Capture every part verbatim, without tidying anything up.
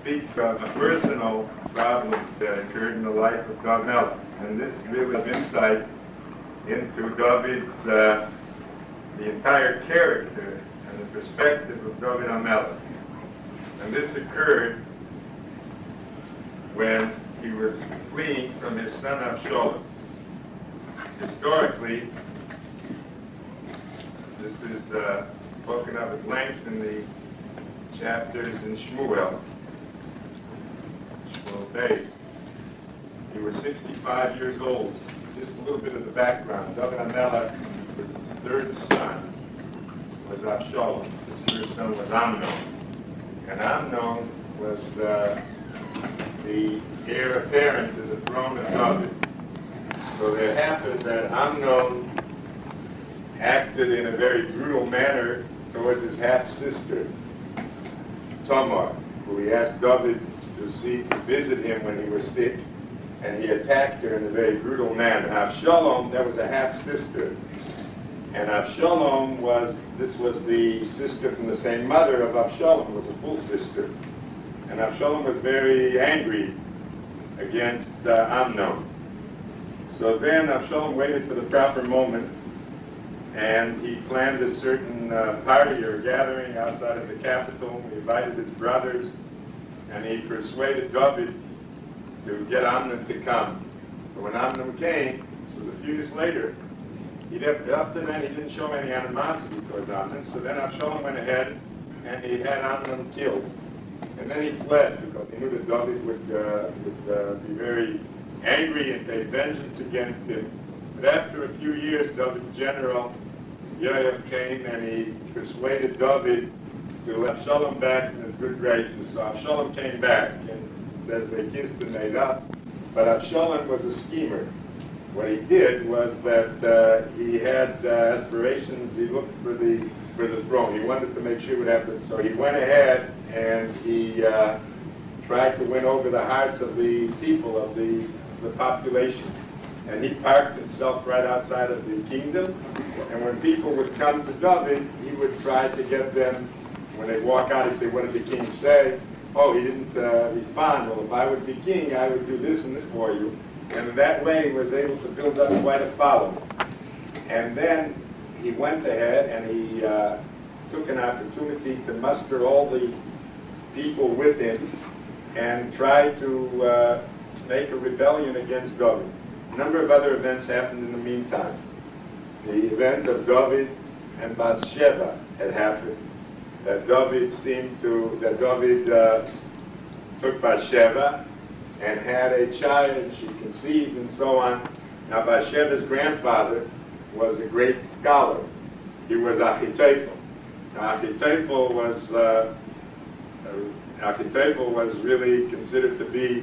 speaks of a personal problem that occurred in the life of David HaMelech. And this really gives insight into David's, uh, the entire character and the perspective of David HaMelech. And this occurred when he was fleeing from his son Avshalom. Historically, this is uh, spoken of at length in the chapters in Shmuel, Shmuel Beis. He was sixty-five years old. Just a little bit of the background. David HaMelech, his third son, was Avshalom. His first son was Amnon. And Amnon was uh, the heir apparent to the throne of David. So there happened that Amnon acted in a very brutal manner towards his half-sister, Tamar, who he asked David to see to visit him when he was sick, and he attacked her in a very brutal manner. Avshalom, that was a half-sister, and Avshalom was, this was the sister from the same mother of Avshalom, was a full sister, and Avshalom was very angry against uh, Amnon. So then Avshalom waited for the proper moment, and he planned a certain uh, party or gathering outside of the capital. He invited his brothers, and he persuaded David to get Amnon to come. But when Amnon came, this was a few years later, he didn't, up to then he didn't show any animosity towards Amnon. So then Avshalom went ahead, and he had Amnon killed. And then he fled because he knew that David would, uh, would uh, be very angry and take vengeance against him. But after a few years, David's general, Yoav, came and he persuaded David to let Avshalom back in his good graces. So Avshalom came back, and it says they kissed and made up. But Avshalom was a schemer. What he did was that uh, he had uh, aspirations. He looked for the for the throne. He wanted to make sure he would have the. So he went ahead and he uh, tried to win over the hearts of the people of the the population. And he parked himself right outside of the kingdom. And when people would come to David, he would try to get them, when they walk out, he'd say, what did the king say? Oh, he didn't uh, respond. Well, if I would be king, I would do this and this for you. And in that way, he was able to build up quite a following. And then he went ahead and he uh, took an opportunity to muster all the people with him and try to uh, make a rebellion against David. A number of other events happened in the meantime. The event of David and Bathsheba had happened. That David seemed to, that David uh, took Bathsheba and had a child, she conceived and so on. Now Bathsheba's grandfather was a great scholar. He was Achitophel. Now Achitophel was, uh, uh, Achitophel was really considered to be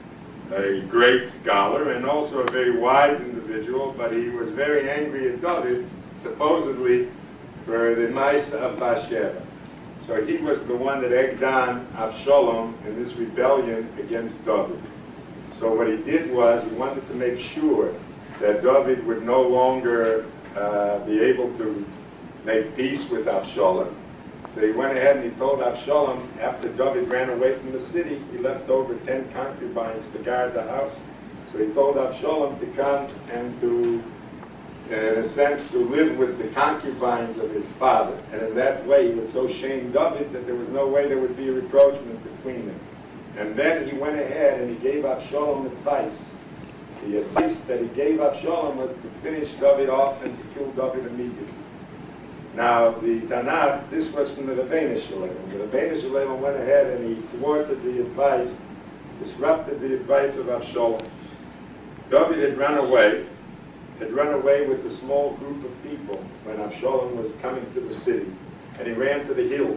a great scholar and also a very wise individual, but he was very angry at David, supposedly, for the mice of Bathsheba. So he was the one that egged on Avshalom in this rebellion against David. So what he did was he wanted to make sure that David would no longer uh, be able to make peace with Avshalom. So he went ahead and he told Avshalom, after David ran away from the city, he left over ten concubines to guard the house. So he told Avshalom to come and to, in a sense, to live with the concubines of his father. And in that way, he would so shame David that there was no way there would be a reproachment between them. And then he went ahead and he gave Avshalom advice. The advice that he gave Avshalom was to finish David off and to kill David immediately. Now, the Tanakh, this was from the Rebbeinu Shalom. The Rebbeinu Shalom went ahead and he thwarted the advice, disrupted the advice of Avshalom. David had run away, had run away with a small group of people when Avshalom was coming to the city. And he ran to the hills.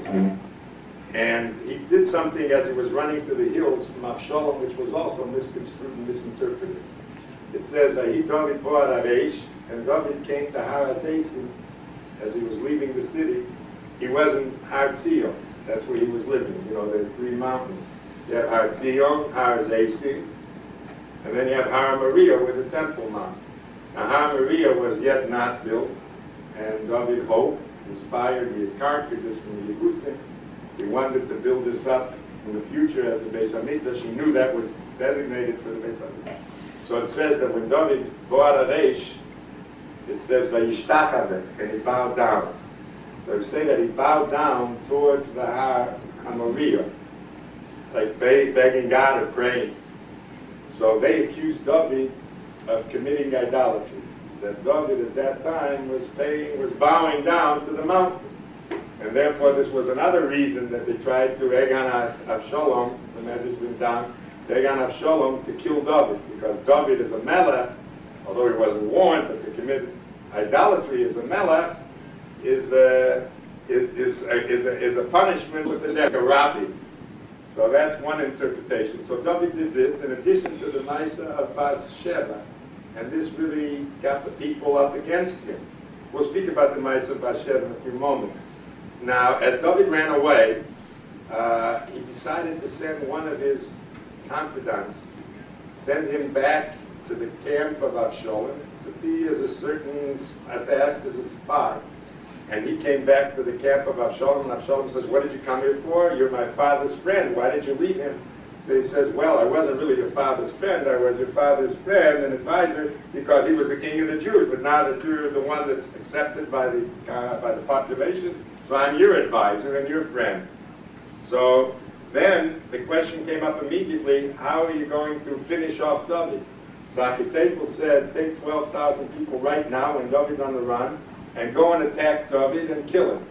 And he did something as he was running to the hills from Avshalom, which was also misconstrued and misinterpreted. It says, Vahi David Boad Avesh, and David came to Har HaZeisim as he was leaving the city. He was in Har Tzion. That's where he was living. You know, there are three mountains. You have Har Tzion, Har HaZeisim, and then you have Har Moriah with the Temple Mount. Now, Har Moriah was yet not built, and David hoped, inspired, he had conquered this from the Yebusim. He wanted to build this up in the future as the Beis HaMikdash. He knew that was designated for the Beis HaMikdash. So it says that when David bought Areish, it says Vayishtachaveh, and he bowed down. So you say that he bowed down towards the Har HaMoriah, like begging God or praying. So they accused David of committing idolatry. That David at that time was paying, was bowing down to the mountain. And therefore this was another reason that they tried to egg on Avshalom, the message went down, to egg on Avshalom to kill David. Because David is a melech, although he wasn't warned, but to commit idolatry as a melech is a, is, is, a, is, a, is a punishment with the death, a rabbi. So that's one interpretation. So David did this in addition to the Maisa of Bathsheba. And this really got the people up against him. We'll speak about the Maisa of Bathsheba in a few moments. Now, as David ran away, uh, he decided to send one of his confidants, send him back to the camp of Avshalom to be as a certain, at act as a spy. And he came back to the camp of Avshalom, and Avshalom says, what did you come here for? You're my father's friend. Why did you leave him? So he says, well, I wasn't really your father's friend. I was your father's friend and advisor because he was the king of the Jews. But now that you're the one that's accepted by the, uh, by the population, so I'm your advisor and your friend. So then the question came up immediately, how are you going to finish off David? So Achithophel said, take twelve thousand people right now when David's on the run, and go and attack David and kill him.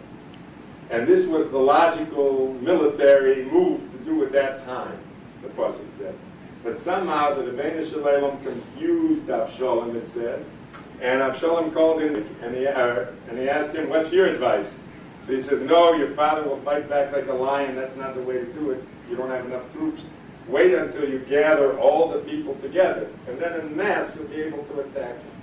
And this was the logical military move to do at that time, the Pasuk said. But somehow the Rebbeinu Shalom confused Avshalom, it says, and Avshalom called him and he, uh, and he asked him, what's your advice? So he says, no, your father will fight back like a lion. That's not the way to do it. You don't have enough troops. Wait until you gather all the people together, and then in mass you'll be able to attack him.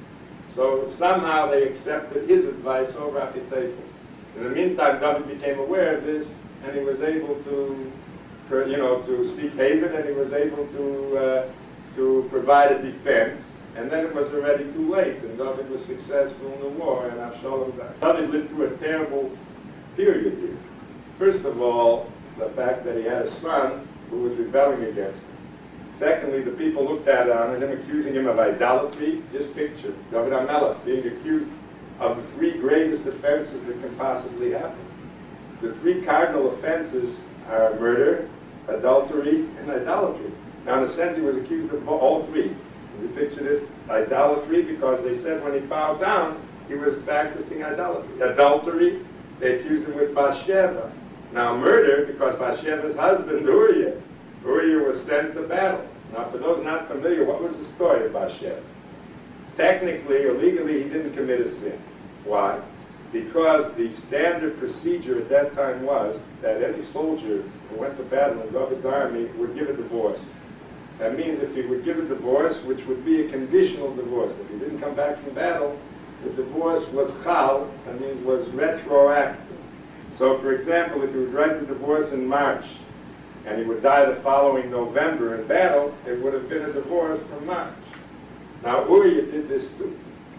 So somehow they accepted his advice over Achitophel's. In the meantime, David became aware of this, and he was able to, you know, to seek haven, and he was able to uh, to provide a defense. And then it was already too late, and David was successful in the war, and Avshalom died. David lived through a terrible period here. First of all, the fact that he had a son who was rebelling against him. Secondly, the people looked at him and him accusing him of idolatry. Just picture David HaMelech being accused of the three greatest offenses that can possibly happen. The three cardinal offenses are murder, adultery, and idolatry. Now, in a sense, he was accused of all three. We picture this idolatry because they said when he bowed down, he was practicing idolatry. Adultery, they accused him with Bathsheba. Now, murder, because Bathsheba's husband, Uriah, Uriah was sent to battle. Now, for those not familiar, what was the story of Bathsheba? Technically or legally, he didn't commit a sin. Why? Because the standard procedure at that time was that any soldier who went to battle in David's army would give a divorce. That means if he would give a divorce, which would be a conditional divorce, if he didn't come back from battle, the divorce was chal, that means was retroactive. So, for example, if he would write the divorce in March, and he would die the following November in battle, it would have been a divorce from March. Now, Uriah did this too.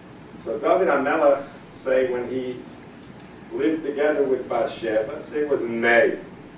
So David HaMelech, say, when he lived together with Bathsheba, say it was in May.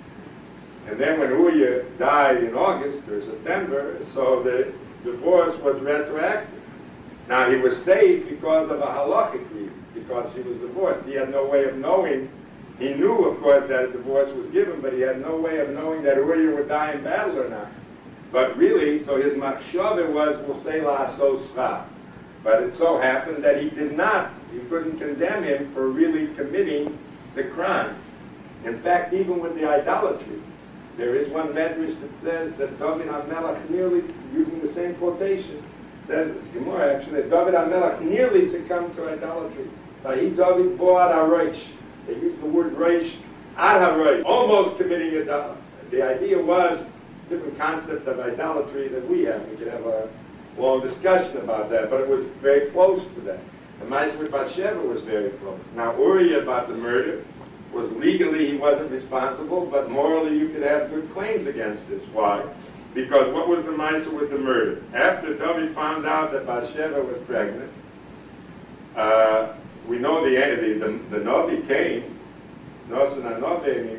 And then when Uriah died in August or September, so the divorce was retroactive. Now, he was saved because of a halachic reason, because he was divorced. He had no way of knowing. He knew, of course, that a divorce was given, but he had no way of knowing that Uriah would die in battle or not. But really, so his machshava was, we'll say, la'asos schar. But it so happened that he did not. You couldn't condemn him for really committing the crime. In fact, even with the idolatry, there is one medrash that says that David HaMelech nearly, using the same quotation, says, it's Gemara actually, that David HaMelech nearly succumbed to idolatry. Vahi David bo ad harosh. They used the word rosh, ad harosh, almost committing idolatry. The idea was a different concept of idolatry that we have. We could have a long discussion about that, but it was very close to that. The Maisa with Bathsheba was very close. Now, Uriah, about the murder, was legally he wasn't responsible, but morally you could have good claims against this. Why? Because what was the Maisa with the murder? After David found out that Bathsheba was pregnant, uh, we know the the the, the Novi came, Nosan HaNovi, and he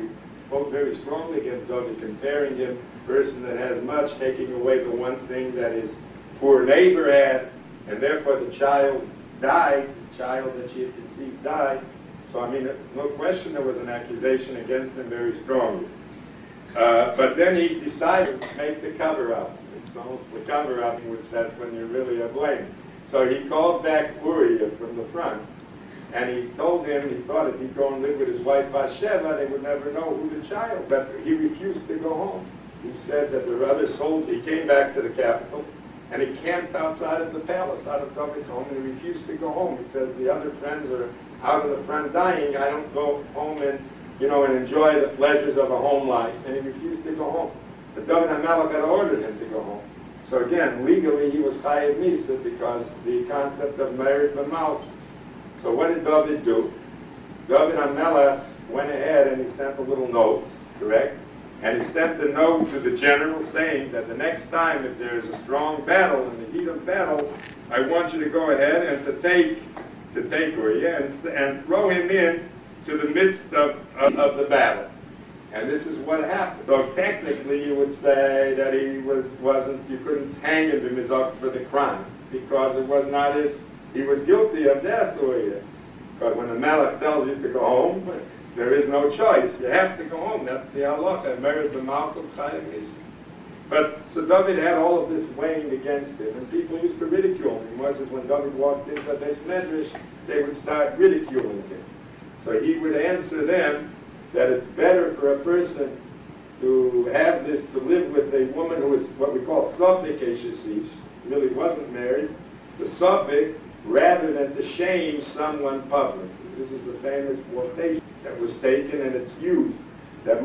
spoke very strongly against David, comparing him, person that has much, taking away the one thing that his poor neighbor had, and therefore the child died, the child that she had conceived died. So, I mean, no question there was an accusation against him very strongly. Uh, but then he decided to make the cover-up. It's almost the cover-up, which that's when you're really a blame. So he called back Uriah from the front, and he told him, he thought if he'd go and live with his wife Bathsheba, they would never know who the child. But he refused to go home. He said that the other soldier, he came back to the capital, and he camped outside of the palace, out of David's home, and he refused to go home. He says, the other friends are out in the front dying, I don't go home and, you know, and enjoy the pleasures of a home life. And he refused to go home. But David HaMelech had ordered him to go home. So again, legally he was Chayav Misa because the concept of married B'malch. So what did David do? David HaMelech went ahead and he sent a little note, correct? And he sent a note to the general saying that the next time if there is a strong battle, in the heat of battle, I want you to go ahead and to take to take Uriah and, and throw him in to the midst of, of, of the battle. And this is what happened. So technically you would say that he was, wasn't, you couldn't hang him for the crime because it was not his, he was guilty of death, Uriah. Because when the Malach tells you to go home, there is no choice. You have to go home. That's the halacha. Married the Malchus Chayav. But so David had all of this weighing against him, and people used to ridicule him. It was when David walked into the Beis Medrash, they would start ridiculing him. So he would answer them that it's better for a person to have this, to live with a woman who is what we call Sophic Eshesish, really wasn't married, the Sophic, rather than to shame someone publicly. This is the famous quotation that was taken and it's used. That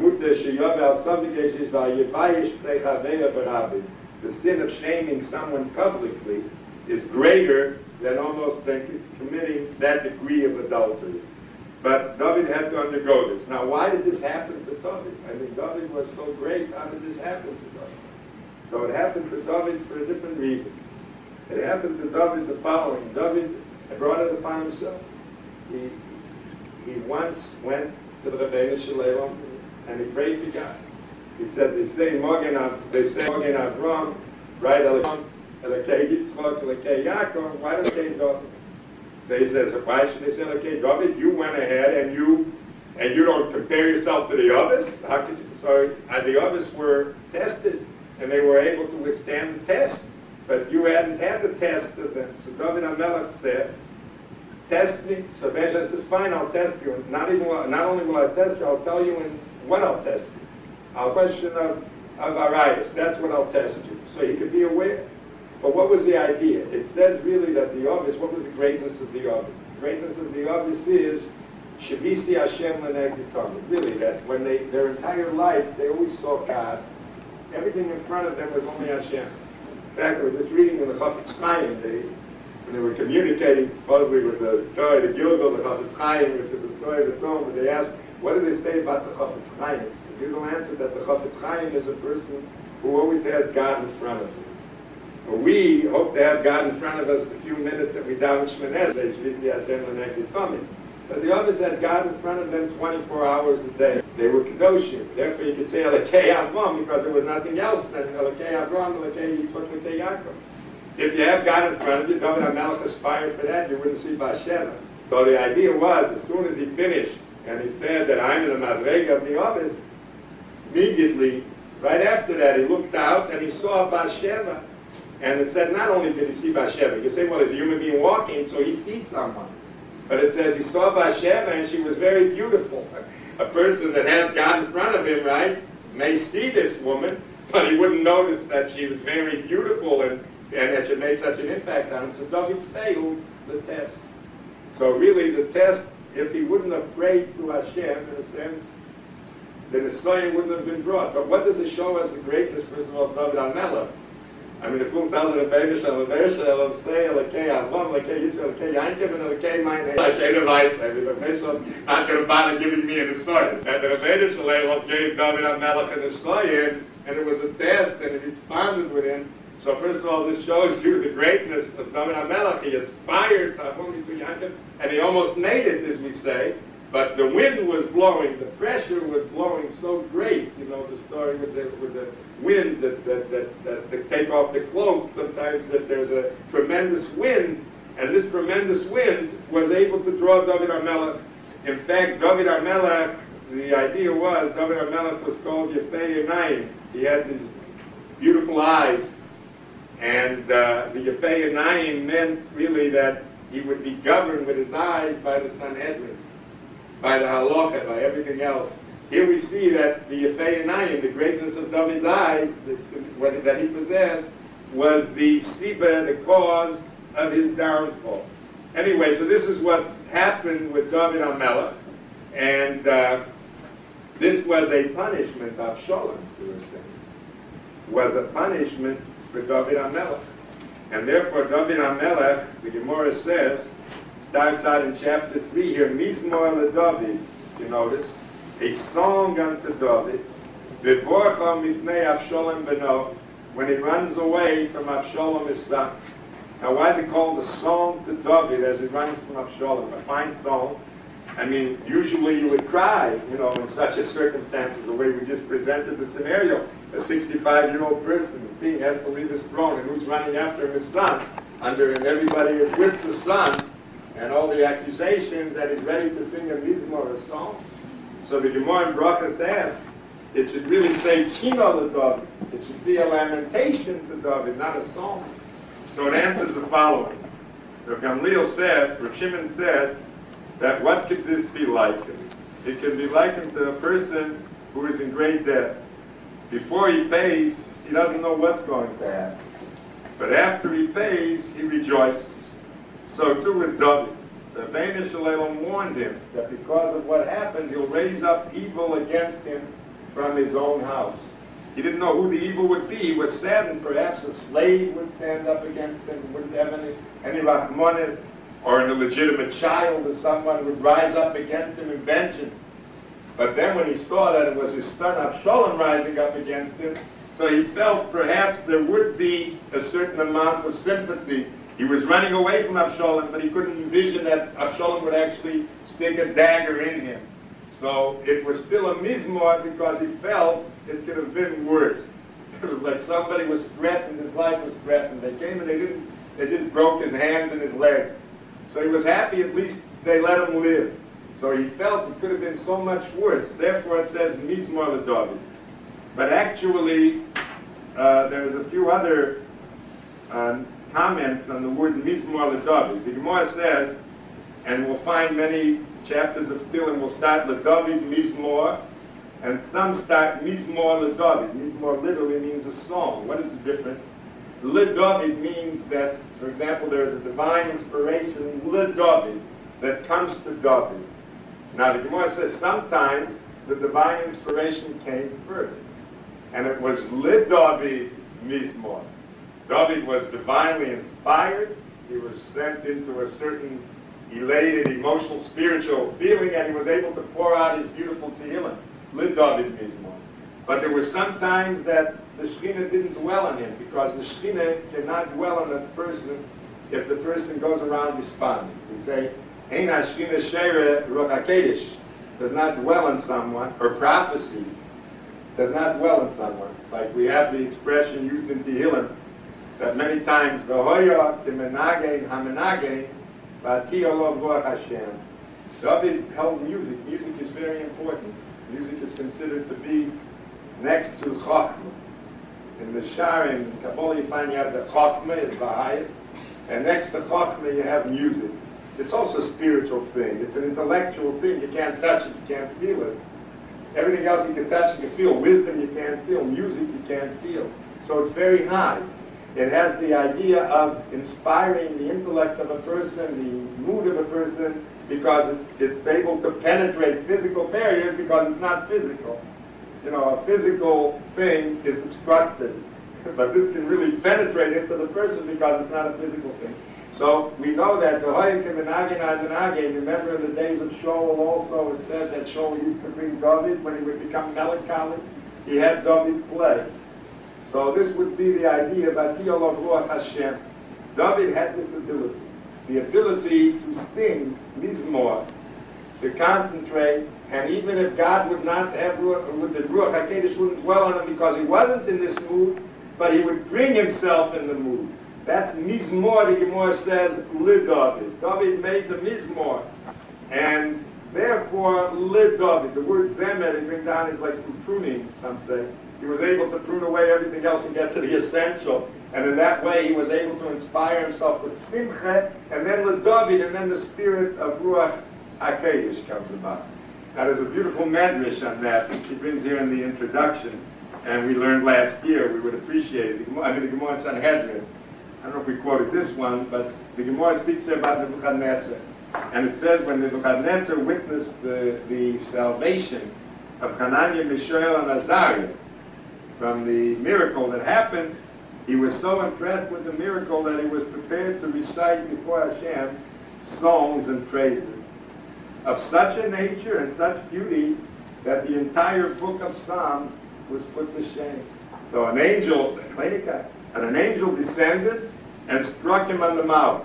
the sin of shaming someone publicly is greater than almost than committing that degree of adultery. But David had to undergo this. Now, why did this happen to David? I mean, David was so great. How did this happen to David? So it happened to David for a different reason. It happened to David the following. David brought it upon himself. He, he once went to the Rebbeinu Shalom and he prayed to God. He said, they say Mogen Av, they say Mogen Avram, right? Elokei Yitzchak, Elokei Yaakov. Why do they say David? So he says, why should they say Elokei David? You went ahead and you and you don't compare yourself to the others. How could you? So uh, the others were tested and they were able to withstand the test, but you hadn't had the test of them. So David HaMelech said, test me. So Benjamin says, fine, I'll test you. Not even not only will I test you, I'll tell you in what I'll test you. I'll question of, of Arias. That's what I'll test you. So he could be aware. But what was the idea? It says really that the obvious, what was the greatness of the obvious? The greatness of the obvious is, Shavisi Hashem L'neg Yitamid. Really, that when they, their entire life, they always saw God. Everything in front of them was only Hashem. In fact, I was just reading in the Chafetz Chaim, they, when they were communicating supposedly with the story, the Gilgal, the Chafetz Chaim, which is the story of its own, but they asked, what do they say about the Chafetz Chaim? The Gilgal answered that the Chafetz Chaim is a person who always has God in front of him. We hope to have God in front of us the few minutes that we daven Shmoneh Esrei, Shvisi Hashem L'neg Yitamid. But the others had God in front of them twenty-four hours a day. They were Kedoshim. Therefore you could say Elokei Avram because there was nothing else than Elokei Avram, Elokei Yitzchak, Elokei Yaakov. If you have God in front of you, David HaMelech aspired for that, you wouldn't see Bathsheba. So the idea was, as soon as he finished, and he said that I'm in the Madrega of the others, immediately, right after that, he looked out and he saw Bathsheba. And it said not only did he see Bathsheba, you say, well, there's a human being walking, so he sees someone. But it says he saw Bathsheba and she was very beautiful. A person that has God in front of him, right, may see this woman, but he wouldn't notice that she was very beautiful and, and that she made such an impact on him. So David failed the test. So really the test, if he wouldn't have prayed to Hashem, in a sense, then the Messiah wouldn't have been brought. But what does it show us the greatness, first of all, of David HaMelech? I mean, if we'll tell the Rebbeinu Shalom, Rebbeinu say, Elokei Avram, Elokei Yisrael, Elokei Yaakov, and Elokei my name. I say the vice, I mean, the Rebbeinu Shalom not going to bother giving me an Nesoyen. And the Rebbeinu Shalom gave David HaMelech an Nesoyen, and it was a test, and it responded with him. So first of all, this shows you the greatness of David HaMelech. He aspired to Avram to Yaakov, and he almost made it, as we say. But the wind was blowing, the pressure was blowing so great, you know, the story with the, with the wind that, that, that, that to take off the cloak, sometimes that there's a tremendous wind, and this tremendous wind was able to draw David HaMelech. In fact, David HaMelech, the idea was, David HaMelech was called Yefei Einayim. He had these beautiful eyes, and uh, the Yefei Einayim meant really that he would be governed with his eyes by the Sanhedrin, by the halacha, by everything else. Here we see that the Yefei Einayim, the greatness of David's eyes, the, what, that he possessed, was the siba, the cause of his downfall. Anyway, so this is what happened with David HaMelech, and uh, this was a punishment of Sholem, to a sense. Was a punishment for David HaMelech. And therefore, David HaMelech, the Gemara says, starts out in chapter three here, Mizmor LeDavid, you notice, a song unto David, V'vorcha mipnei Avshalom beno, when he runs away from Avshalom his son. Now, why is it called a song to David as he runs from Avshalom? A fine song. I mean, usually you would cry, you know, in such a circumstance, the way we just presented the scenario. A sixty-five-year-old person, the king has to leave his throne, and who's running after him? His son. Under, and everybody is with the son, and all the accusations that he's ready to sing a mizmor, a song. So the Gemara in Brachas asks, it should really say Kino LeDavid. It should be a lamentation to David, not a song. So it answers the following. Rav Gamliel said, Rav Shimon said, that what could this be likened? It can be likened to a person who is in great debt. Before he pays, he doesn't know what's going to happen. But after he pays, he rejoices. So too with David. The Bnei Shalom warned him that because of what happened, he'll raise up evil against him from his own house. He didn't know who the evil would be. He was saddened perhaps a slave would stand up against him, wouldn't have any, any rachmanis, or an illegitimate child or someone would rise up against him in vengeance. But then when he saw that it was his son Avshalom rising up against him, so he felt perhaps there would be a certain amount of sympathy. He was running away from Avshalom, but he couldn't envision that Avshalom would actually stick a dagger in him. So it was still a mizmor because he felt it could have been worse. It was like somebody was threatened, his life was threatened. They came and they didn't, they just broke his hands and his legs. So he was happy at least they let him live. So he felt it could have been so much worse. Therefore it says Mizmor LeDavid. But actually, uh, there's a few other uh, comments on the word Mizmor LeDavid. The Gemara says, and we'll find many chapters of Tehillim will start LeDavid Mizmor, and some start Mizmor LeDavid. Mizmor literally means a song. What is the difference? LeDavid means that, for example, there is a divine inspiration, LeDavid, that comes to David. Now, the Gemara says sometimes the divine inspiration came first, and it was LeDavid Mizmor. David was divinely inspired. He was sent into a certain elated, emotional, spiritual feeling, and he was able to pour out his beautiful Tehillim, LeDavid Mizmor. But there were some times that the Shekhinah didn't dwell on him, because the Shekhinah cannot dwell on a person if the person goes around despondent. We say, Ein HaShekhinah Sheira Ruach HaKodesh, does not dwell on someone, or prophecy does not dwell on someone. Like we have the expression used in Tehillim, that many times, V'hoya Timenage Hamenage V'ati Olav Ruach Hashem. David held music. Music is very important. Music is considered to be next to Chochmah. In the Shar, in Kabbalah, you find you have the Chochmah, it's the highest, and next to Chochmah you have music. It's also a spiritual thing. It's an intellectual thing. You can't touch it, you can't feel it. Everything else you can touch, you can feel. Wisdom you can't feel. Music you can't feel. So it's very high. It has the idea of inspiring the intellect of a person, the mood of a person, because it, it's able to penetrate physical barriers because it's not physical. You know, a physical thing is obstructed, but this can really penetrate into the person because it's not a physical thing. So we know that remember in the days of Shaul also, it said that Shaul used to bring David when he would become melancholy. He had David play. So this would be the idea of Atiyah Ruach Hashem. David had this ability, the ability to sing Mizmor to concentrate, and even if God would not have, with the Ruach HaKodesh wouldn't dwell on him because he wasn't in this mood, but he would bring himself in the mood. That's Mizmor, the Gemara says, Li David. David made the Mizmor. And therefore, Li David, the word Zemer, they bring down is like pruning, some say. He was able to prune away everything else and get to the essential. And in that way, he was able to inspire himself with Simcha, and then Li David, and then the spirit of Ruach HaKodesh comes about. Now, there's a beautiful medrash on that, which he brings here in the introduction, and we learned last year. We would appreciate it. I mean, the Gemara in Sanhedrin. I don't know if we quoted this one, but the Gemara speaks there about Nebuchadnezzar. And it says when Nebuchadnezzar witnessed the, the salvation of Hananiah, Mishael, and Azariah from the miracle that happened, he was so impressed with the miracle that he was prepared to recite before Hashem songs and praises of such a nature and such beauty that the entire book of Psalms was put to shame. So an angel, and an angel descended and struck him on the mouth.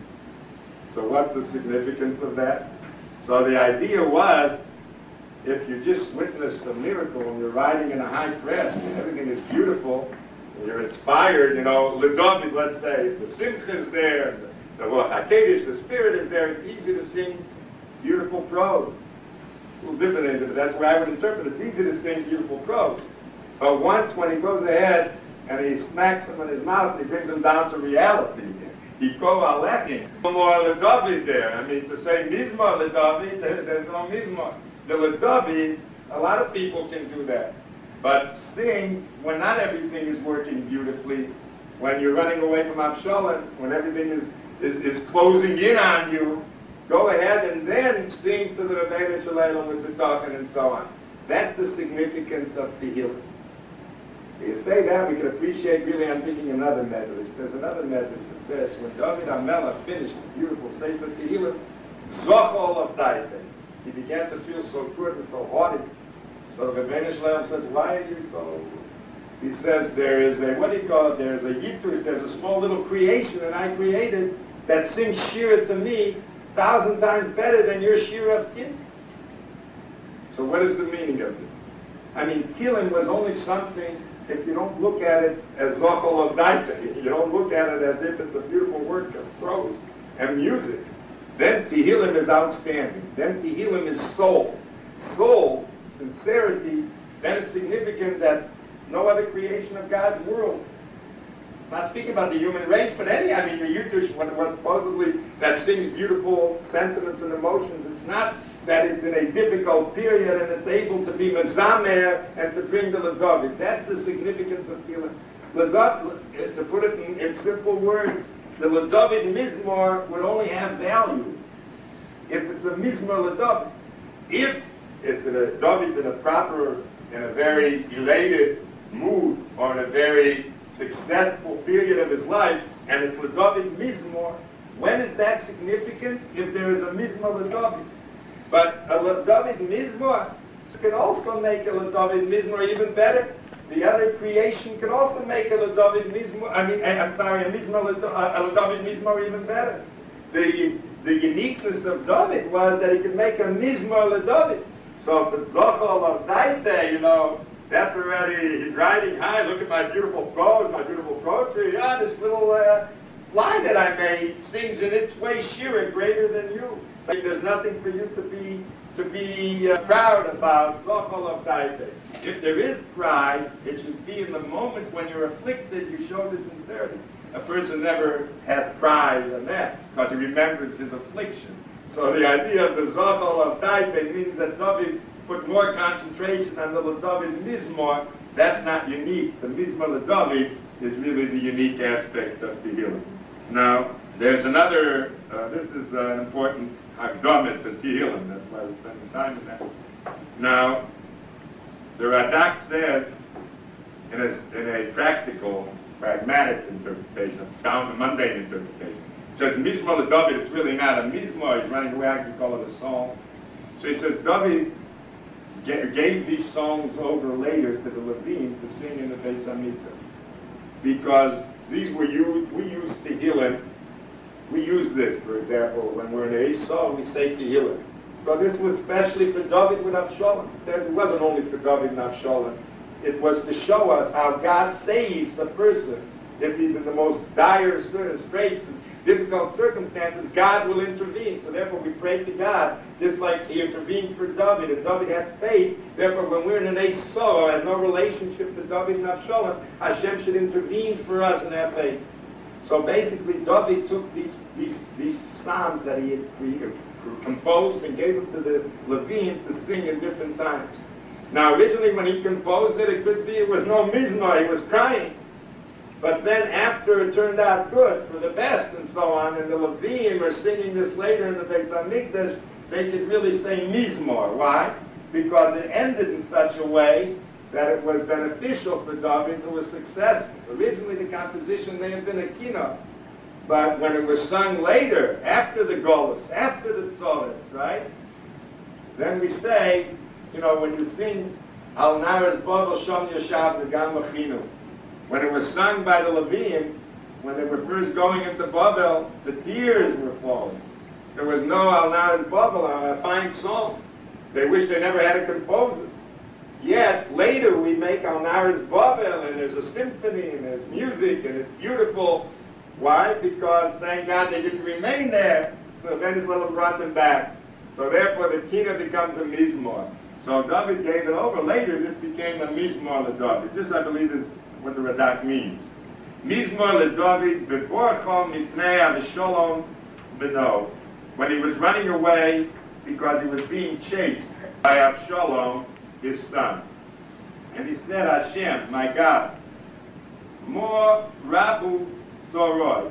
So what's the significance of that? So the idea was, if you just witnessed a miracle and you're riding in a high crest and everything is beautiful, and you're inspired, you know, L'David, let's say, the Simcha is there, the Ruach HaKodesh, the Spirit is there, it's easy to sing beautiful prose. A little different, but that's where I would interpret it. It's easy to sing beautiful prose. But once when he goes ahead and he smacks him in his mouth, he brings him down to reality. He go alechin. No more L'David there. I mean, to say Mizmor L'David, there's no Mizmor. The L'David, a lot of people can do that. But sing when not everything is working beautifully, when you're running away from Avshalom, when everything is, is, is closing in on you, go ahead and then sing to the Rebbeinu Shalom with the talking and so on. That's the significance of Tehillim. You say that, we can appreciate, really, I'm thinking another medrash. There's another medrash that says, when David HaMelech finished the beautiful Sefer Tehillim, Zochol of Daite, he began to feel so good and so haughty. So the Rebbeinu Shalom says, why are you so... He says, there is a, what do you call it, there's a yitur, there's a small little creation that I created that sings Shira to me a thousand times better than your Shira of Kin. So what is the meaning of this? I mean, Tehillim was only something, if you don't look at it as Zochol of Daite, you don't look at it as if it's a beautiful work of prose and music, then Tehillim is outstanding. Then Tehillim is soul. Soul, sincerity, then it's significant that no other creation of God's world. I'm not speaking about the human race, but any, I mean, the Yutush, what, what supposedly that sings beautiful sentiments and emotions, it's not that it's in a difficult period and it's able to be mezamer and to bring the L'David. That's the significance of Tehillim. L'David, to put it in, in simple words, the L'David Mizmor would only have value if it's a Mizmor L'David. If it's in a, David's in a proper, in a very elated mood, or in a very successful period of his life, and it's L'David Mizmor, when is that significant? If there is a Mizmor L'David. But a L'David Mizmor can also make a L'David Mizmor even better. The other creation can also make a L'David Mizmor, I mean, I'm sorry, a Mizmor, a L'David Mizmor even better. The, the uniqueness of David was that he could make a Mizmor L'David. So if it's Zochol of Daite, you know, that's already, he's riding high, look at my beautiful prose, my beautiful poetry. Yeah, this little uh, line that I made sings in its way Shira greater than you. So there's nothing for you to be to be uh, proud about, Zochol of Daite. If there is pride, it should be in the moment when you're afflicted, you show the sincerity. A person never has pride in that, because he remembers his affliction. So the idea of the Zochol of Daite means that David put more concentration on the L'David Mizmor. That's not unique. The Mizmor L'David is really the unique aspect of Tehillim. Now, there's another, uh, this is uh, an important Hagdomet to Tehillim. That's why we spend the time in that. Now, the Radak says, in a, in a practical, pragmatic interpretation, a down mundane interpretation, it says Mizmor L'David, it's really not a Mizmor, he's running away, I can call it a song. So he says, David gave these songs over later to the Levim to sing in the Beis Hamikdash. Because these were used, we use Tehillim, we use this, for example, when we're in a song, we say Tehillim. So this was especially for David with Avshalom. It wasn't only for David and Avshalom. It was to show us how God saves a person. If he's in the most dire straits and difficult circumstances, God will intervene. So therefore we pray to God, just like he intervened for David, and David had faith. Therefore when we're in an ace sorrow, has no relationship to David and Avshalom, Hashem should intervene for us in that faith. So basically David took these, these, these psalms that he had created, composed and gave them to the Levim to sing in different times. Now originally when he composed it, it could be it was no mizmor, he was crying. But then after it turned out good, for the best and so on, and the Levim are singing this later in the Beis HaMikdash, they could really say mizmor. Why? Because it ended in such a way that it was beneficial for David, who was successful. Originally the composition may have been a kino, but when it was sung later, after the Golus, after the Tzoros, right? Then we say, you know, when you sing Al Naras Bovel Shom Yashav V'Gam Achinu, when it was sung by the Levim, when they were first going into Babel, the tears were falling. There was no Al Naras Bovel, a fine song. They wished they never had to compose it. Yet later we make Al Naras Babel, and there's a symphony, and there's music, and it's beautiful. Why? Because, thank God, they didn't remain there. So Venezuela brought them back. So therefore the kina becomes a mizmor. So David gave it over. Later this became a mizmor LeDavid. This, I believe, is what the Radak means. Mizmor LeDavid bevorcho mipnei Avshalom beno. When he was running away because he was being chased by Avshalom, his son. And he said, Hashem, my God, more Rabu Soroi,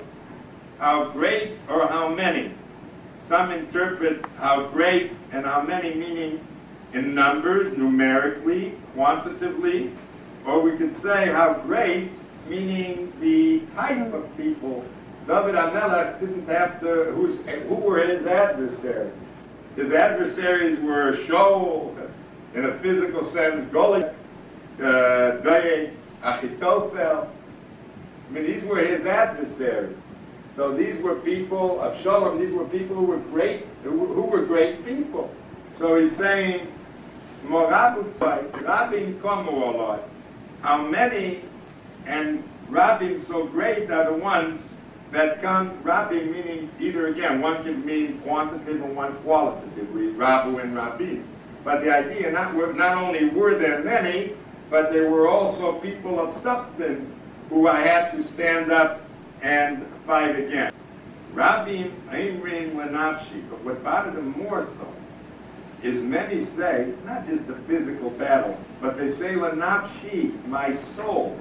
how great or how many? Some interpret how great and how many meaning in numbers, numerically, quantitatively, or we could say how great, meaning the type of people. David HaMelech didn't have to, who's, who were his adversaries? His adversaries were Shaul, in a physical sense, Goliath, uh, Dayan, Achitophel. I mean, these were his adversaries. So these were people of Shalom, these were people who were great, who were, who were great people. So he's saying, Morabutzai, Rabim Komu Oloi. How many and Rabim so great are the ones that come, Rabim meaning either again, one can mean quantitative and one qualitative, we Rabu and Rabim. But the idea not, were, not only were there many, but there were also people of substance who I had to stand up and fight again. Rabim Aimrin Lenafshi, but what bothered him more so is many say, not just the physical battle, but they say Lenafshi, my soul.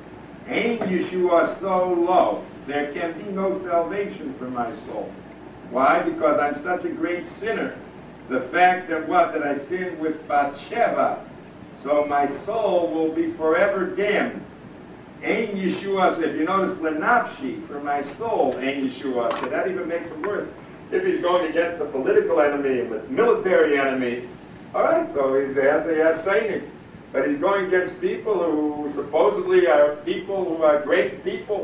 Ain Yeshua so low, there can be no salvation for my soul. Why? Because I'm such a great sinner. The fact that what? That I sinned with Bathsheba, so my soul will be forever damned. Ein Yeshua said, you notice Lenafshi, for my soul, Ein Yeshua said. That even makes it worse. If he's going against the political enemy, the military enemy, all right, so he's as he has Sainik. But he's going against people who supposedly are people who are great people.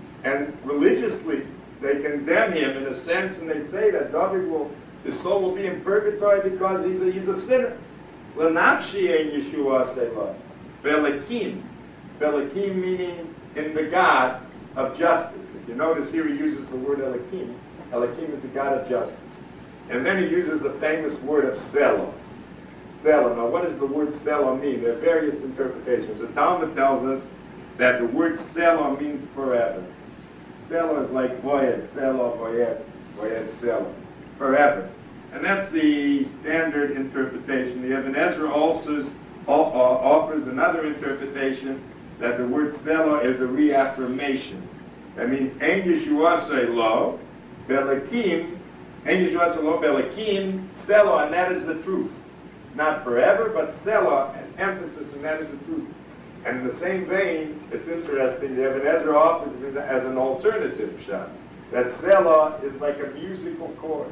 And religiously, they condemn him in a sense, and they say that David will, his soul will be in purgatory because he's a, he's a sinner. Lenafshi Ein Yeshua Seva. Belakim. Belakim meaning in the God of justice. If you notice here he uses the word Elakim. Elakim is the God of justice. And then he uses the famous word of Selo. Selo. Now what does the word Selo mean? There are various interpretations. The Talmud tells us that the word Selo means forever. Selo is like Voyed, Selo, Voyed, Voyed, Selo. Forever. And that's the standard interpretation. The Ibn Ezra also uh, offers another interpretation that the word Selo is a reaffirmation. That means Ein Yeshua say lo, Belakim, Ein Yeshua say lo, Belakim, Selo, and that is the truth. Not forever, but Selo, an emphasis, and that is the truth. And in the same vein, it's interesting, the Ibn Ezra offers it as an alternative shot. That Selo is like a musical chord.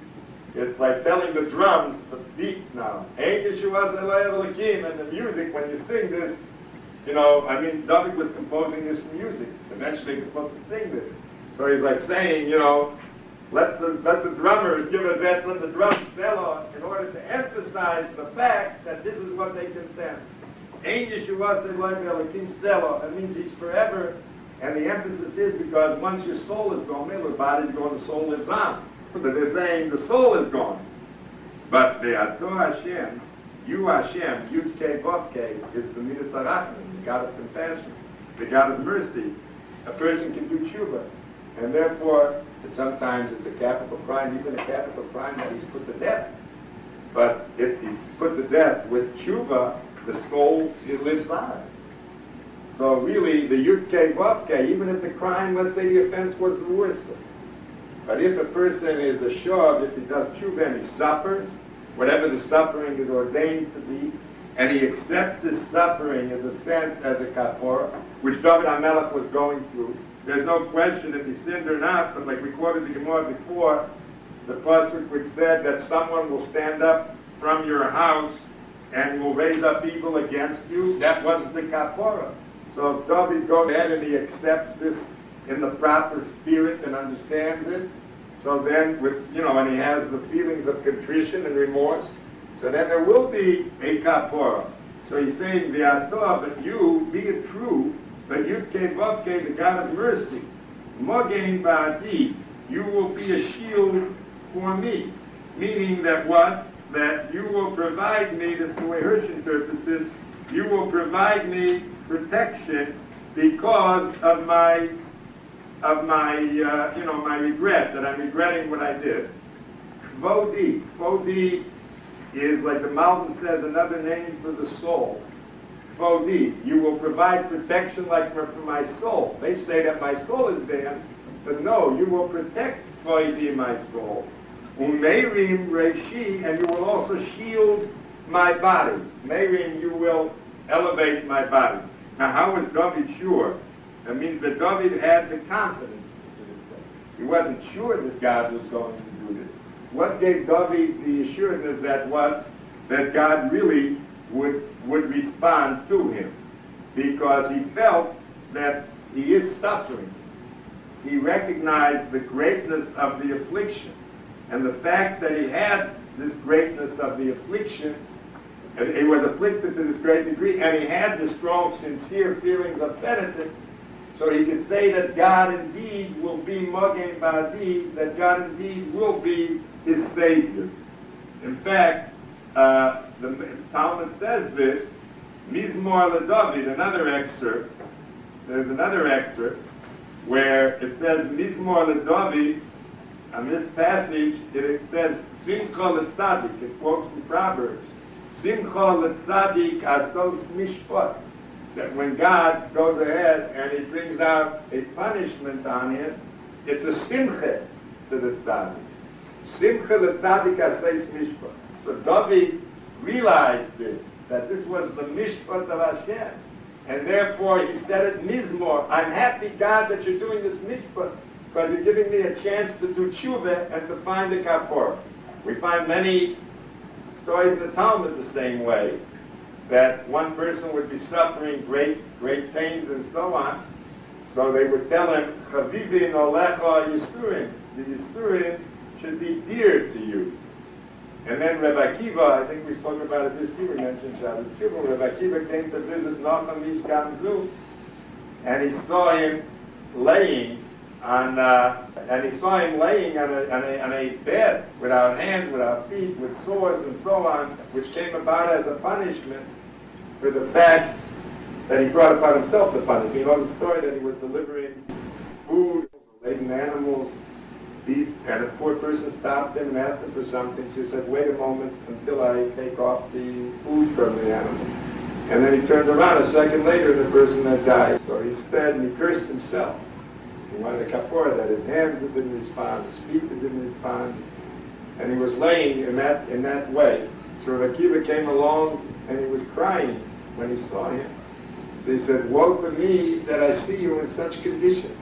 It's like telling the drums to beat now. Ein Yeshua say lo, Belakim, and the music, when you sing this, you know, I mean, David was composing this music. Eventually he was supposed to sing this. So he's like saying, you know, let the, let the drummers give a that, let the drum solo in order to emphasize the fact that this is what they contend. Ein Yeshua Seloim Elokim Selo. That means he's forever, and the emphasis is because once your soul is gone, the body's gone, the soul lives on. But they're saying the soul is gone. But the Ato Hashem, you Hashem, Yud Kei Vav Kei, is the Midas HaRachman, the God of compassion, the God of mercy. A person can do tshuva, and therefore, sometimes it's a capital crime, even a capital crime that he's put to death. But if he's put to death with tshuva, the soul, it lives on. So really, the Yud Kei Vav Kei, even if the crime, let's say the offense was the worst of it. But if a person is a shov, if he does tshuva and he suffers, whatever the suffering is ordained to be, and he accepts his suffering as a sense, as a kapora, which David HaMelech was going through, there's no question if he sinned or not, but like we quoted the Gemara before, the pasuk which said that someone will stand up from your house and will raise up evil against you, that was the kapora. So if David goes ahead and he accepts this in the proper spirit and understands it, so then with, you know, and he has the feelings of contrition and remorse, so then there will be a kapora. So he's saying, V'atah, but you, be it true, but Yud Kei Vav Kei, the God of mercy, Mogein Ba'adi, you will be a shield for me. Meaning that what? That you will provide me, this is the way Hirsch interprets this, you will provide me protection because of my of my, uh, you know, my regret, that I'm regretting what I did. Vodi. Vodi is, like the Malbim says, another name for the soul. Vodi. You will provide protection like for, for my soul. They say that my soul is damned, but no, you will protect Vodi, my soul. Umeirim Reishi, and you will also shield my body. Meirim, you will elevate my body. Now, how was David sure? That means that David had the confidence to this thing. He wasn't sure that God was going to do this. What gave David the assurance that what? That God really would, would respond to him. Because he felt that he is suffering. He recognized the greatness of the affliction. And the fact that he had this greatness of the affliction, and he was afflicted to this great degree, and he had the strong, sincere feelings of penitence, so he could say that God indeed will be Mogein Ba'adi, that God indeed will be his Savior. In fact, uh, the Talmud says this, Mizmor LeDavid, another excerpt, there's another excerpt, where it says Mizmor LeDavid, on this passage, it says, Simcha LeTzadik, it quotes from Proverbs, Simcha LeTzadik asos mishpat, that when God goes ahead and he brings out a punishment on him, it's a simcha to the tzaddik. Simcha LeTzadik asos mishpat. So David realized this, that this was the mishpat of Hashem, and therefore he said it Mizmor, I'm happy, God, that you're doing this mishpat, because you're giving me a chance to do tshuva and to find the kapor. We find many stories in the Talmud the same way, that one person would be suffering great, great pains and so on, so they would tell him, Chavivin olecha yisurin, the yisurin should be dear to you. And then Rebbe Akiva, I think we spoke about it this year, we mentioned Shabbos Kippur, Rebbe Akiva came to visit Nachum Ish Gamzu, and he saw him laying on, uh, and he saw him laying on a, on, a, on a bed without hands, without feet, with sores and so on, which came about as a punishment for the fact that he brought upon himself the punishment. You know the story that he was delivering food, laden animals, beasts, and a poor person stopped him and asked him for something. So he said, wait a moment until I take off the food from the animal. And then he turned around a second later and the person had died. So he said, and he cursed himself. He wanted a kapora, that his hands that didn't respond, his feet that didn't respond, and he was laying in that in that way. So Rebbe Akiva came along and he was crying when he saw him. So he said, woe to me that I see you in such condition.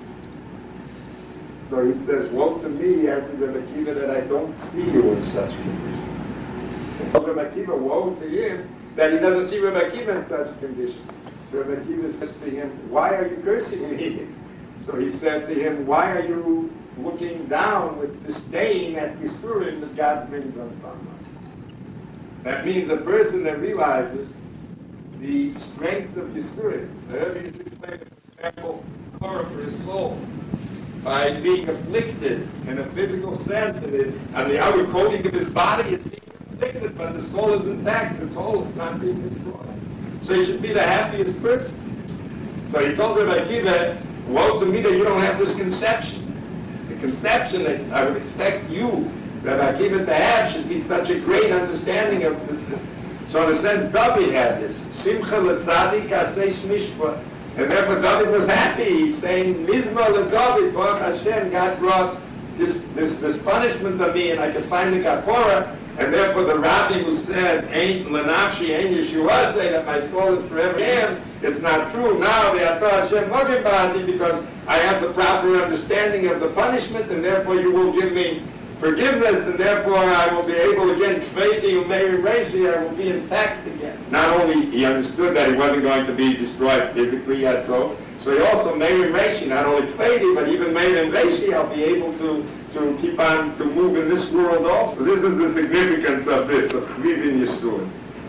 So he says, woe to me, answered Rebbe Akiva, that I don't see you in such condition. And Rebbe Akiva, woe to him that he doesn't see Rebbe Akiva in such condition. So Rebbe Akiva says to him, why are you cursing me? So he said to him, why are you looking down with disdain at Yisurim that God brings on someone. That means a person that realizes the strength of Yisurim. The Rebbe used to explain, for example, Torah for his soul, by being afflicted in a physical sense, and, it, and the outer coating of his body is being afflicted, but the soul is intact, its whole is not being destroyed. So he should be the happiest person. So he told Rabbi Akiva, woe to me that you don't have this conception. The conception that I would expect you, Rabbi Akiva, to have should be such a great understanding of this. So in a sense, David had this. Simcha l'tzadik aseish mishpah. And therefore David was happy. He's saying, Mizma l'David, Baruch Hashem, God brought this, this, this punishment on me, and I can find the kapora. And therefore the rabbi who said, Ain't l'nafshi, ain't Yeshua, say that my soul is forever in, it's not true. Now the Atah Hashem Mogim Ba'ati, because I have the proper understanding of the punishment, and therefore you will give me forgiveness, and therefore I will be able again, Kveiti Umeiri Reishi, I will be intact again. Not only he understood that he wasn't going to be destroyed physically yet, so, so he also Meiri Reishi, not only Kveiti, but even Meiri Reishi, I'll be able to, to keep on, to move in this world also. This is the significance of this, of Chvivin Yisurim.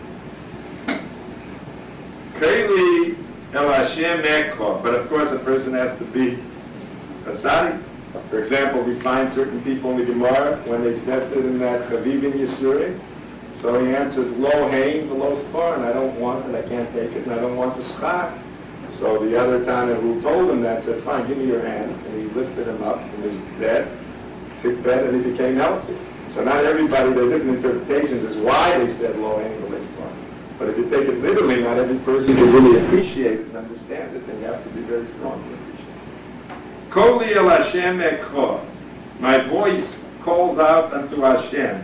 Keli El Hashem Ekho, but of course a person has to be a tzaddik. For example, we find certain people in the Gemara, when they said it in that Chavivin Yisurim, so he answered, Lo Hain, Lo Spar, and I don't want it, I can't take it, and I don't want the schar. So the other Tana who told him that said, fine, give me your hand, and he lifted him up from his bed, sick bed, and he became healthy. So not everybody, there are different interpretations as why they said Lo Hain, Lo Spar. But if you take it literally, not every person can really appreciate it and understand it, then you have to be very strong to appreciate it. Koli el Hashem ekho. My voice calls out unto Hashem.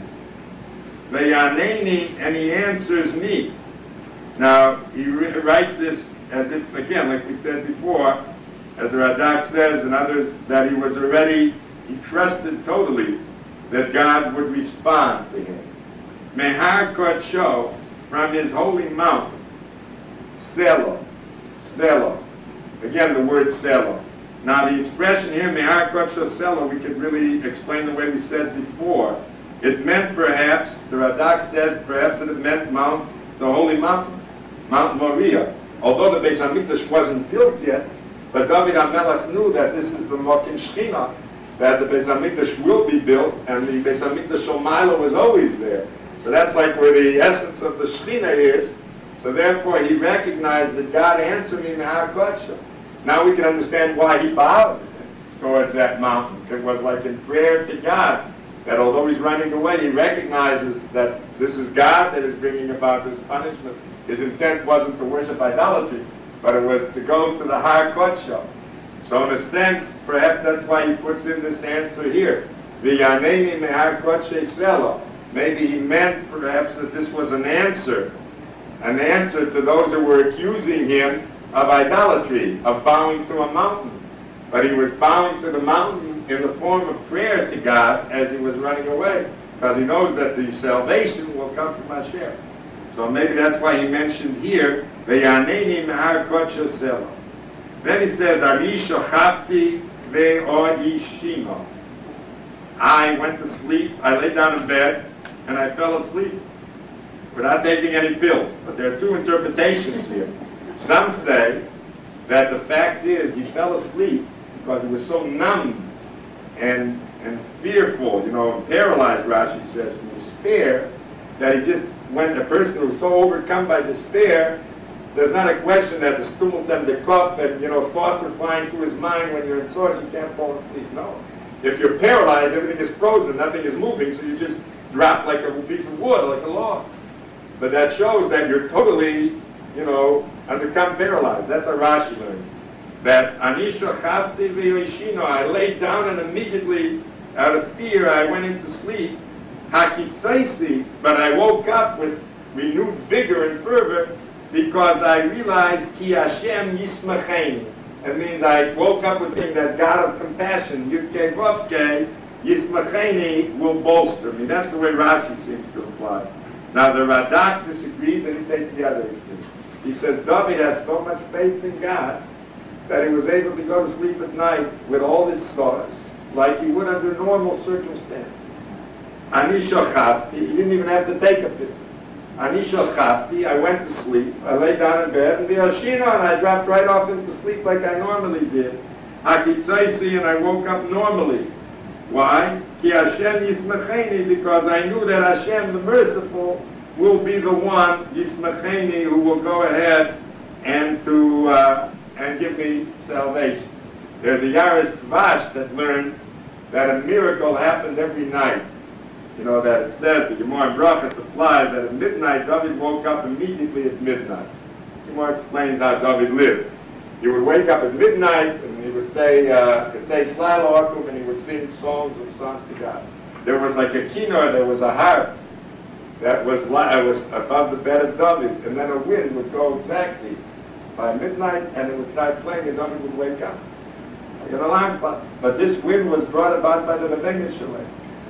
Ve'yaneni, and he answers me. Now, he re- writes this as if, again, like we said before, as the Radak says and others, that he was already, he trusted totally that God would respond to him. Mehar Kodsho, from his holy mountain. Selo. Selo. Again, the word Selo. Now, the expression here, Mehar Kodsho Selo, we could really explain the way we said before. It meant perhaps, the Radak says, perhaps that it meant Mount, the holy mountain, Mount Moriah. Although the Beis HaMikdash wasn't built yet, but David HaMelech knew that this is the Mokim Shechina, that the Beis HaMikdash will be built, and the Beis HaMikdash Shomayla was always there. So that's like where the essence of the Shechina is. So therefore he recognized that God answered me Mehar Kodsho. Now we can understand why he bowed towards that mountain. It was like in prayer to God, that although he's running away, he recognizes that this is God that is bringing about this punishment. His intent wasn't to worship idolatry, but it was to go to the Har Kodsho. So in a sense, perhaps that's why he puts in this answer here. V'yaneni mehar kodshe selo. Maybe he meant perhaps that this was an answer, an answer to those who were accusing him of idolatry, of bowing to a mountain. But he was bowing to the mountain in the form of prayer to God as he was running away, because he knows that the salvation will come from Hashem. So maybe that's why he mentioned here, V'yaneni mehar kodshe selo. Then he says, Ani shochapti ve'odishimo. I went to sleep, I lay down in bed, and I fell asleep without taking any pills. But there are two interpretations here. Some say that the fact is he fell asleep because he was so numb and and fearful, you know, paralyzed, Rashi says, from despair, that he just, when a person was so overcome by despair, there's not a question that the stumult and the cup and, you know, thoughts are flying through his mind when you're in source, you can't fall asleep. No. If you're paralyzed, everything is frozen, nothing is moving, so you just drop like a piece of wood, like a log. But that shows that you're totally, you know, become paralyzed. That's what Rashi learns. That Anisha Chavti V'Yoshino, I laid down and immediately, out of fear, I went into sleep. Hakitzaisi, but I woke up with renewed vigor and fervor because I realized Ki Hashem Yismacheni. It means I woke up with thinking that God of compassion, Yudke Vovke, Yismacheni, will bolster me. That's the way Rashi seems to apply. Now the Radak disagrees and he takes the other extreme. He says David had so much faith in God that he was able to go to sleep at night with all his thoughts like he would under normal circumstances. Ani shochavti, he didn't even have to take a pill. Ani shochavti, I went to sleep, I lay down in bed, and v'yashina, and I dropped right off into sleep like I normally did. Hakitzaisi, and I woke up normally. Why? Ki Hashem yismacheni, because I knew that Hashem, the merciful, will be the one, yismacheni, who will go ahead and to uh, and give me salvation. There's a Yaris Tvash that learned that a miracle happened every night. You know, that it says, the Gemara in Brachas applies that at midnight, David woke up immediately at midnight. The Gemara explains how David lived. He would wake up at midnight, and he would say, uh, he'd say, Slalo Akum, and he would sing songs of songs to God. There was like a kinnor, there was a harp that was, li- was above the bed of David, and then a wind would go exactly by midnight, and it would start playing, and David would wake up. Like an alarm clock. But this wind was brought about by the Rebbeinu Shalem.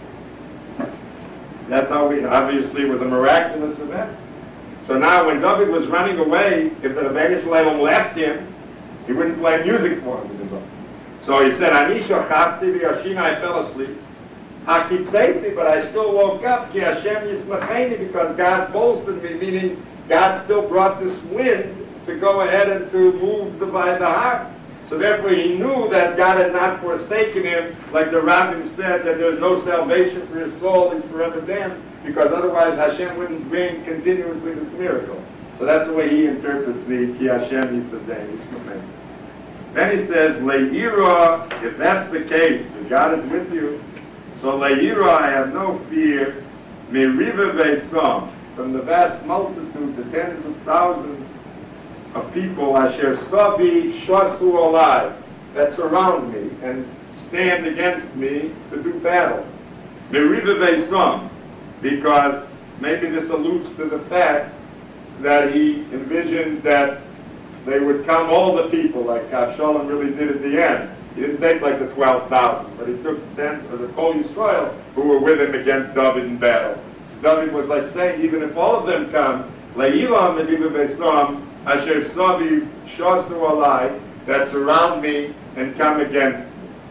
That's how we, obviously, it was a miraculous event. So now when David was running away, if the Rebbeinu Shalem left him, he wouldn't play music for him. So he said, Ani shochavti v'yashina, I fell asleep. Hakitzeisi, but I still woke up, ki Hashem yismacheni, because God bolstered me, meaning God still brought this wind to go ahead and to move the, by the harp. So therefore he knew that God had not forsaken him, like the Rabbim said, that there's no salvation for his soul, he's forever damned, because otherwise Hashem wouldn't bring continuously this miracle. So that's the way he interprets the Ki Hashem Yismacheni. Then he says, Le'ira, if that's the case, if God is with you, so Le'ira, I have no fear, Meriva Ve'som, from the vast multitude, the tens of thousands of people, Asher Savi Shasu Olai, that surround me and stand against me to do battle. Meriva Ve'som, because maybe this alludes to the fact that he envisioned that they would come, all the people, like Avshalom really did at the end. He didn't take like the twelve thousand, but he took ten of the Kol Yisrael who were with him against David in battle. So David was like saying, even if all of them come, Le'ilam Mediva Besom, Asher Savi Shasu Alai, that surround me and come against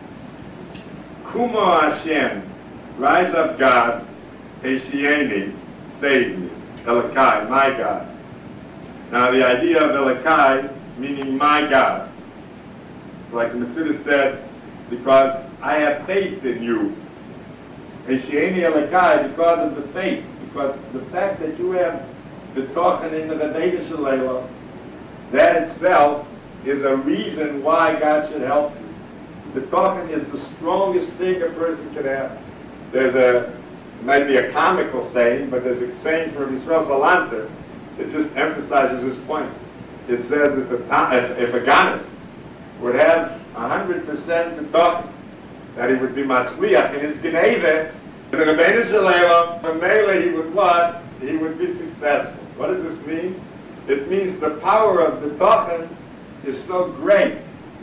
me. Kumo Hashem, rise up God, Eshieni, save me, Elokai, my God. Now the idea of Elokai, meaning my God. So like the Metzudah said, because I have faith in you. Eshieni Elokai, because of the faith, because the fact that you have the Tochen in the Rebbeinu Shalom, that itself is a reason why God should help you. The Tochen is the strongest thing a person can have. There's a, it might be a comical saying, but there's a saying from Yisrael Salanter. It just emphasizes this point. It says if a, if, if a Ganef would have one hundred percent the Tochen, that he would be Matzliach in his Geneva, in the Rebbeinu Shalom, from Mele he would what? He would be successful. What does this mean? It means the power of the Tochen is so great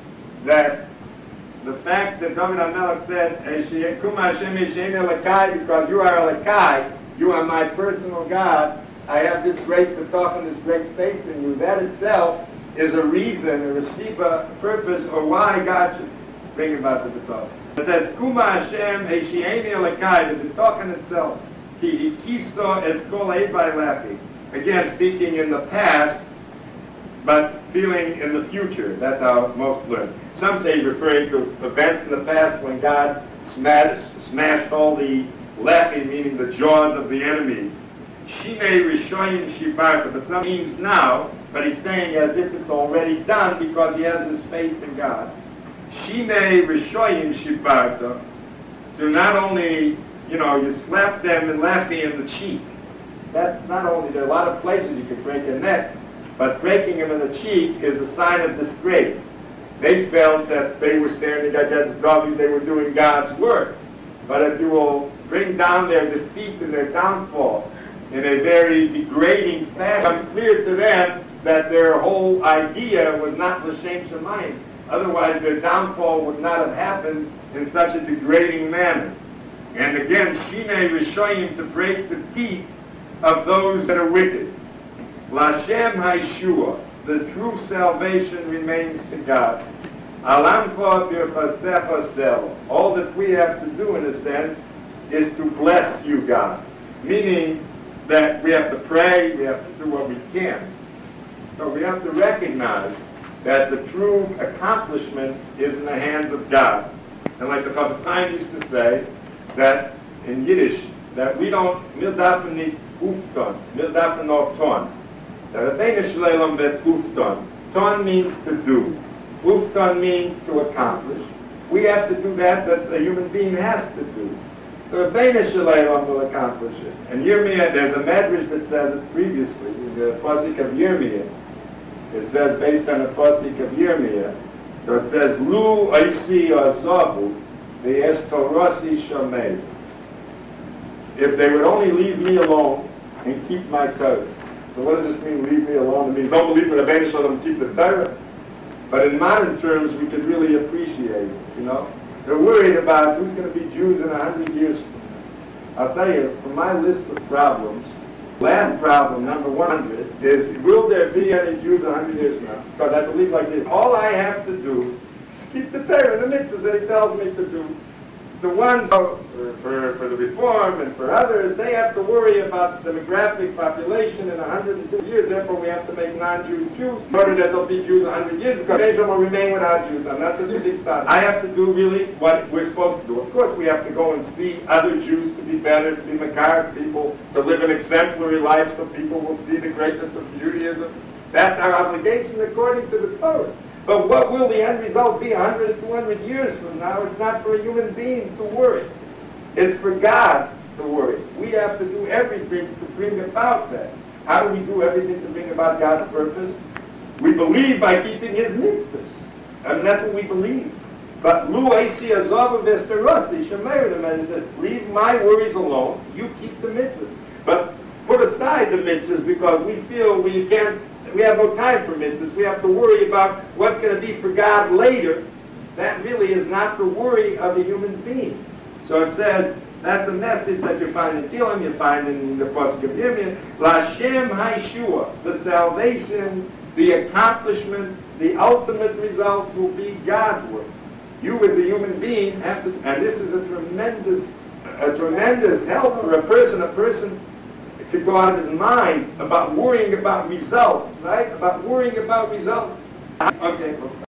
that the fact that David HaMelech said, Kum Hashem Yishein Elokai, because you are Elokai, you are my personal God, I have this great Tochen, this great faith in you. That itself is a reason, a reciba, purpose, or why God should bring about the Tochen. It says, Kum Hashem Yishein Elokai, the Tochen itself, Ki Ikiso Eskol Eibai Lafi. Again, speaking in the past, but feeling in the future. That's how most learn. Some say referring to events in the past when God smashed, smashed all the lefi, meaning the jaws of the enemies. Shine Rishoyim Shibarta, but some means now, but he's saying as if it's already done because he has his faith in God. Shine Rishoyim Shibarta, so not only, you know, you slap them and laugh in the cheek. That's not only, there are a lot of places you can break a neck, but breaking them in the cheek is a sign of disgrace. They felt that they were standing against David, they were doing God's work. But if you will bring down their defeat and their downfall in a very degrading fashion, it's clear to them that their whole idea was not l'shem shamayim. Otherwise their downfall would not have happened in such a degrading manner. And again, Shinei Rishoyim, to break the teeth of those that are wicked. L'Hashem Haishua, the true salvation remains to God. Alamcha birchasecha sel. All that we have to do, in a sense, is to bless you, God. Meaning that we have to pray, we have to do what we can. So we have to recognize that the true accomplishment is in the hands of God. And like the Chofetz Chaim used to say, that in Yiddish, that we don't, wir dürfen nicht ufton, wir dürfen nur ton. That the Bnei Shalom bet ufton. Ton means to do. Ufton means to accomplish. We have to do that that a human being has to do. So the Bnei Shalom will accomplish it. And Yirmiyah, there's a medrash that says it previously, in the Pasuk of Yirmiyah. It says, based on the Pasuk of Yirmiyah, so it says, Lu oisi azavu, ve'estorasi shamei. If they would only leave me alone and keep my Torah. So what does this mean, leave me alone? It means don't believe in the Bnei Shalom and keep the Torah. But in modern terms, we could really appreciate it, you know? They're worried about who's going to be Jews in a hundred years from now. I'll tell you, from my list of problems, last problem, number one hundred, is will there be any Jews a hundred years from now? Because I believe like this. All I have to do is keep the Torah, the mitzvahs that he tells me to do. The ones for, for, for the Reform and for others, they have to worry about the demographic population in a hundred two years. Therefore, we have to make non-Jews Jews in order that there'll be Jews a hundred years, because Israel will remain without Jews. I'm not the big thought. I have to do really what we're supposed to do. Of course, we have to go and see other Jews to be better, to see Makar people, to live an exemplary life so people will see the greatness of Judaism. That's our obligation according to the Torah. But what will the end result be a hundred or two hundred years from now? It's not for a human being to worry. It's for God to worry. We have to do everything to bring about that. How do we do everything to bring about God's purpose? We believe by keeping His mitzvahs. I mean, that's what we believe. But Lu Eisi Azav Vesterasi Shemerim, and it says, leave my worries alone, you keep the mitzvahs. But put aside the mitzvahs because we feel we can't, we have no time for mitzvahs. We have to worry about what's going to be for God later. That really is not the worry of a human being. So it says, that's a message that you find in Tehillim, you find in the Pasuk of Yirmiyah, L'Hashem Haishua, the salvation, the accomplishment, the ultimate result will be God's work. You as a human being have to, and this is a tremendous, a tremendous help for a person. A person could go out of his mind about worrying about results, right? About worrying about results. Okay, well,